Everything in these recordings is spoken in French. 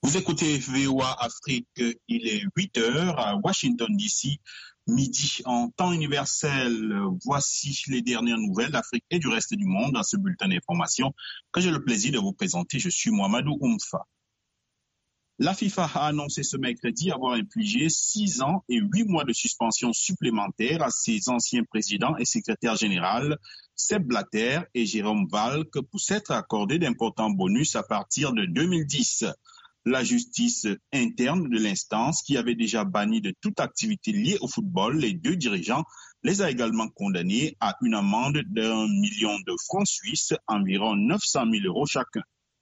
Vous écoutez VOA Afrique, il est 8h à Washington DC, midi en temps universel. Voici les dernières nouvelles d'Afrique et du reste du monde dans ce bulletin d'information que j'ai le plaisir de vous présenter. Je suis Mohamedou Oumfa. La FIFA a annoncé ce mercredi avoir infligé 6 ans et 8 mois de suspension supplémentaire à ses anciens présidents et secrétaires généraux, Sepp Blatter et Jérôme Valcke, pour s'être accordé d'importants bonus à partir de 2010. La justice interne de l'instance, qui avait déjà banni de toute activité liée au football les deux dirigeants, les a également condamnés à une amende d'1 million de francs suisses, environ 900 000 € chacun.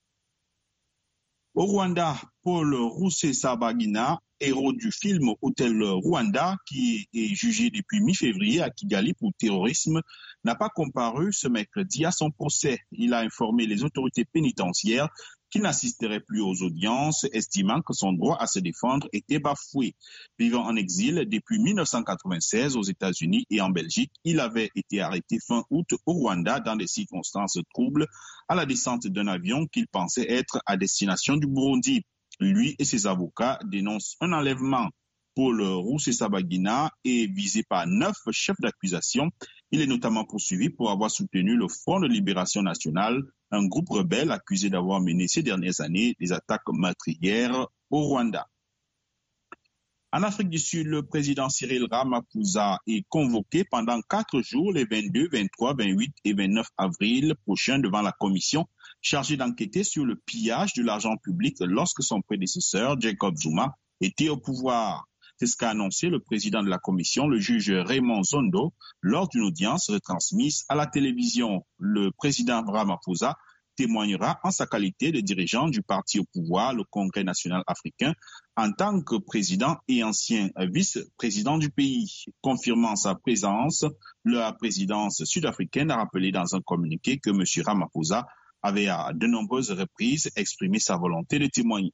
Au Rwanda, Paul Rusesabagina, héros du film Hôtel Rwanda, qui est jugé depuis mi-février à Kigali pour terrorisme, n'a pas comparu ce mercredi à son procès. Il a informé les autorités pénitentiaires qu'il n'assisterait plus aux audiences, estimant que son droit à se défendre était bafoué. Vivant en exil depuis 1996 aux États-Unis et en Belgique, il avait été arrêté fin août au Rwanda dans des circonstances troubles à la descente d'un avion qu'il pensait être à destination du Burundi. Lui et ses avocats dénoncent un enlèvement. Paul Rusesabagina est visé par 9 chefs d'accusation. Il est notamment poursuivi pour avoir soutenu le Front de Libération Nationale, un groupe rebelle accusé d'avoir mené ces dernières années des attaques meurtrières au Rwanda. En Afrique du Sud, le président Cyril Ramaphosa est convoqué pendant 4 jours, les 22, 23, 28 et 29 avril prochains devant la commission chargée d'enquêter sur le pillage de l'argent public lorsque son prédécesseur, Jacob Zuma, était au pouvoir. C'est ce qu'a annoncé le président de la commission, le juge Raymond Zondo, lors d'une audience retransmise à la télévision. Le président Ramaphosa témoignera en sa qualité de dirigeant du parti au pouvoir, le Congrès national africain, en tant que président et ancien vice-président du pays. Confirmant sa présence, la présidence sud-africaine a rappelé dans un communiqué que M. Ramaphosa avait à de nombreuses reprises exprimé sa volonté de témoigner.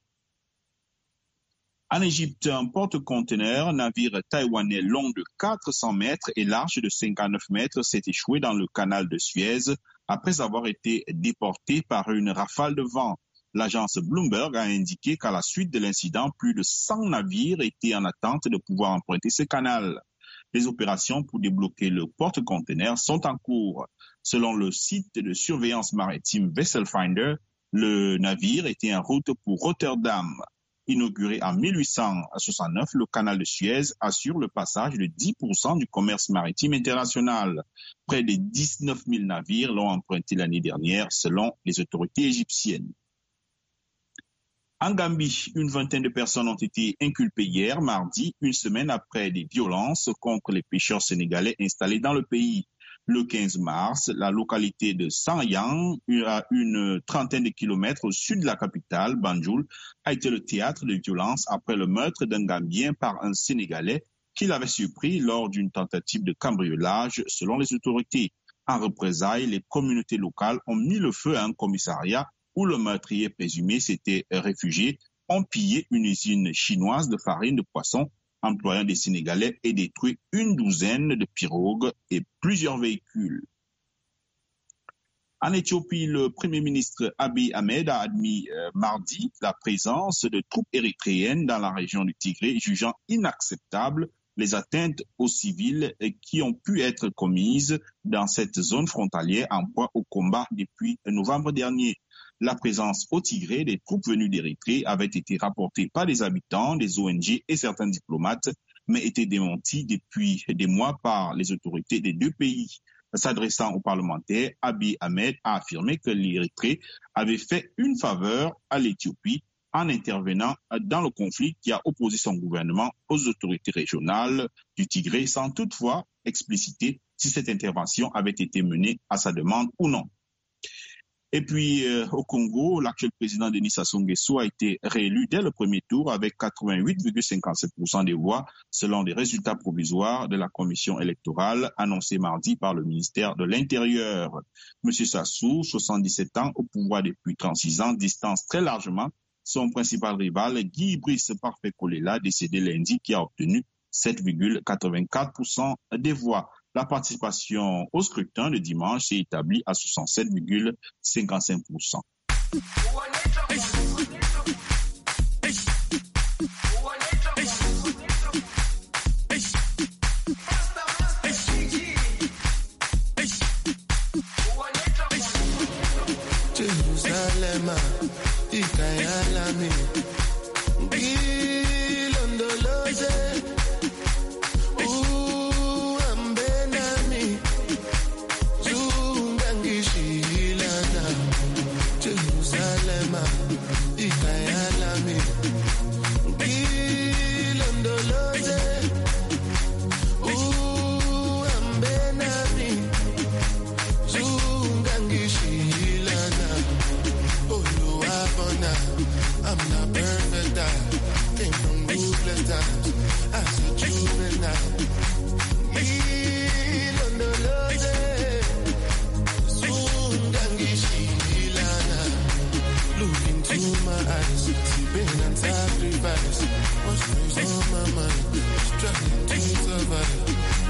En Égypte, un porte-conteneur, navire taïwanais long de 400 mètres et large de 59 mètres, s'est échoué dans le canal de Suez après avoir été déporté par une rafale de vent. L'agence Bloomberg a indiqué qu'à la suite de l'incident, plus de 100 navires étaient en attente de pouvoir emprunter ce canal. Les opérations pour débloquer le porte-conteneur sont en cours. Selon le site de surveillance maritime Vesselfinder, le navire était en route pour Rotterdam. Inauguré en 1869, le canal de Suez assure le passage de 10% du commerce maritime international. Près de 19 000 navires l'ont emprunté l'année dernière, selon les autorités égyptiennes. En Gambie, une vingtaine de personnes ont été inculpées hier, mardi, une semaine après des violences contre les pêcheurs sénégalais installés dans le pays. Le 15 mars, la localité de Sanyang, à une trentaine de kilomètres au sud de la capitale, Banjul, a été le théâtre de violences après le meurtre d'un Gambien par un Sénégalais qui l'avait surpris lors d'une tentative de cambriolage, selon les autorités. En représailles, les communautés locales ont mis le feu à un commissariat où le meurtrier présumé s'était réfugié, ont pillé une usine chinoise de farine de poisson employant des Sénégalais et détruit une douzaine de pirogues et plusieurs véhicules. En Éthiopie, le Premier ministre Abiy Ahmed a admis mardi la présence de troupes érythréennes dans la région du Tigré, jugeant inacceptable les atteintes aux civils qui ont pu être commises dans cette zone frontalière en proie au combat depuis novembre dernier. La présence au Tigré des troupes venues d'Érythrée avait été rapportée par des habitants, des ONG et certains diplomates, mais était démentie depuis des mois par les autorités des deux pays. S'adressant aux parlementaires, Abiy Ahmed a affirmé que l'Érythrée avait fait une faveur à l'Éthiopie en intervenant dans le conflit qui a opposé son gouvernement aux autorités régionales du Tigré, sans toutefois expliciter si cette intervention avait été menée à sa demande ou non. Et puis, au Congo, l'actuel président Denis Sassou Nguesso a été réélu dès le premier tour avec 88,57% des voix, selon les résultats provisoires de la commission électorale annoncés mardi par le ministère de l'Intérieur. Monsieur Sassou, 77 ans, au pouvoir depuis 36 ans, distance très largement son principal rival, Guy Brice Parfait Kolela, décédé lundi, qui a obtenu 7,84% des voix. La participation au scrutin de dimanche s'est établie à 67,55%. Jerusalem, Ikayalami, Ilondoloze, Ambenami, Zungangishilana, Jerusalem, Ikayalami, Ilondoloze, Ambenami, Zungangishilana. I'm not perfect, I came from ruthless times. As a juvenile, look into my eyes, see pain and sacrifice. What's goes on my mind? Struggling to survive.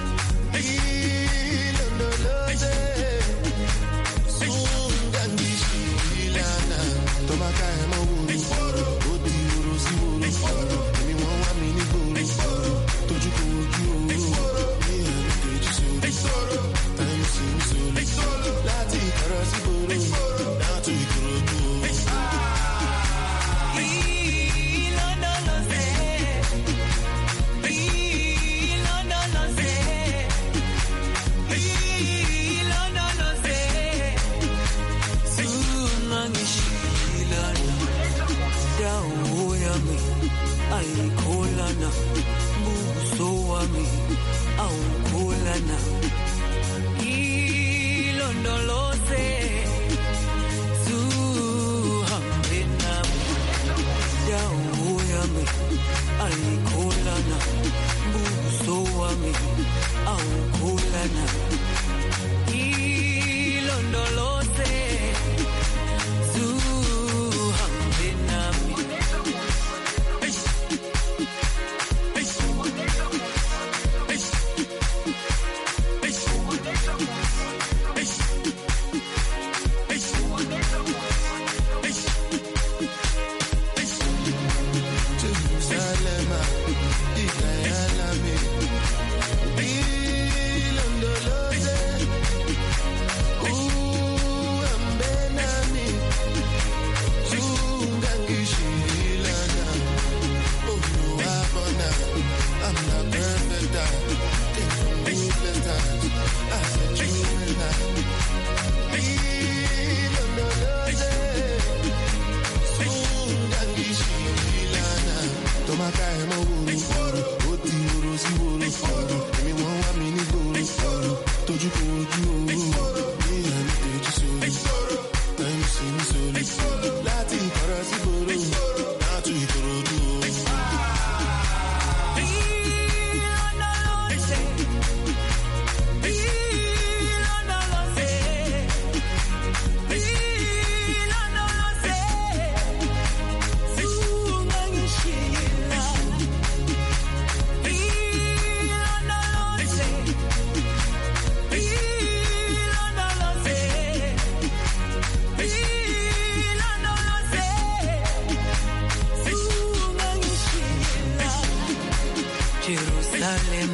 Jerusalem,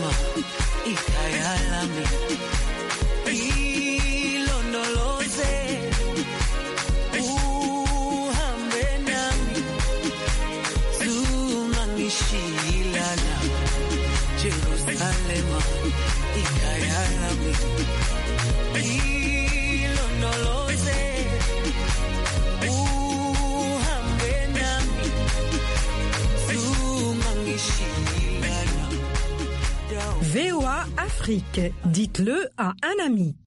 Ikayalami, Ilondoloze, Uhambenami, Zumangishilana. Jerusalem, Ikayalami, Ilondoloze, Uhambenami, Zumangishilana. VOA Afrique, dites-le à un ami.